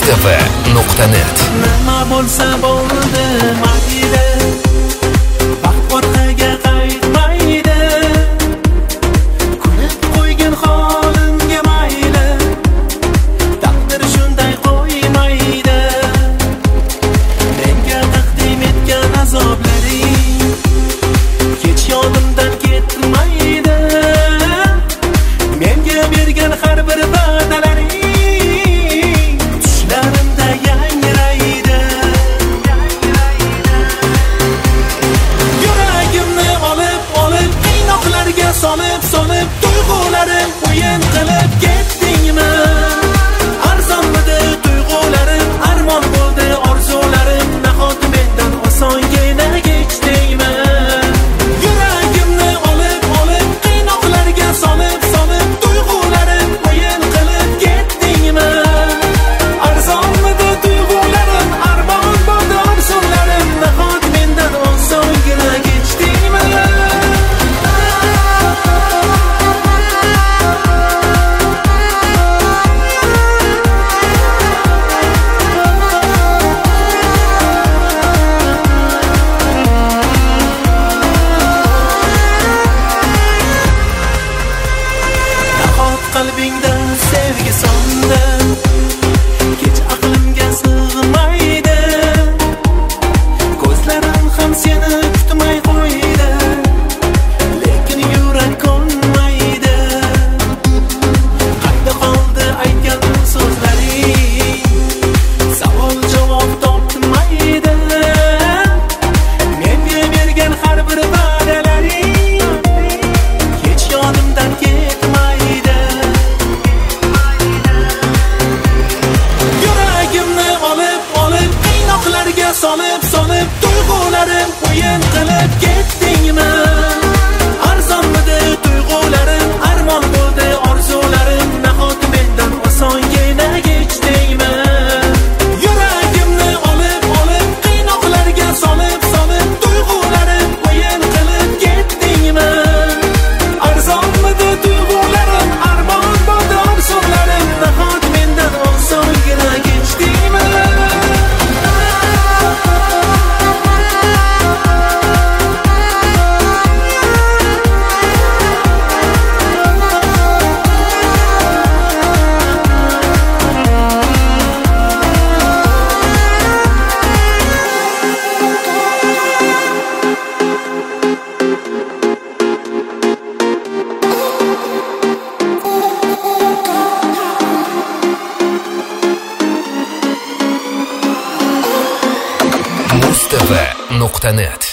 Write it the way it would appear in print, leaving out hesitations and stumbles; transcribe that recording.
mustafa.net. Nima bo'lsa bo'ldi mayli, vaqt orqaga qaytmaydi. Kulib qo'ygan holimga mayli, taqdir shunday qo'ymaydi. Menga taqdim etgan azoblaring hech yodimdan ketmaydi. Menga bergan har bir va'dalaring tushlarimda yangraydi. Yuragimni olib qiynoqlarga solib tuyg'ularim o'yin qilib ketdingmi? Arzonmidi tuyg'ularim, armon bo'ldi orzularim, nahot mendan osongina kechdingmi? Yuragimni olib qiynoqlarga solib tuyg'ularim o'yin qilib ketdingmi? Arzonmidi tuyg'ularim, armon bo'ldi orzularim, nahot mendan osongina kechdingmi? Nahot qalbingda sevgi so'ndi, kech aqlimga sig'maydi. Ko'zlarim ham seni kutmay qo'ydi, lekin yurak ko'nmaydi. Qayda qoldi aytgan so'zlaring? Savol javob topmaydi. Menga bergan har bir va'dalaring hech yodimdan ketmaydi. Yuragimni olib qiynoqlarga solib tuyg'ularim o'yin qilib ketdingmi? Arzonmidi tuyg'ularim, armon bo'ldi orzularim, nahot mendan osongina kechdingmi? Yuragimni olib qiynoqlarga solib tuyg'ularim o'yin qilib ketdingmi? Arzonmidi tuyg'ularim, armon bo'ldi orzularim, nahot mendan osongina kechdingmi? mustafa.net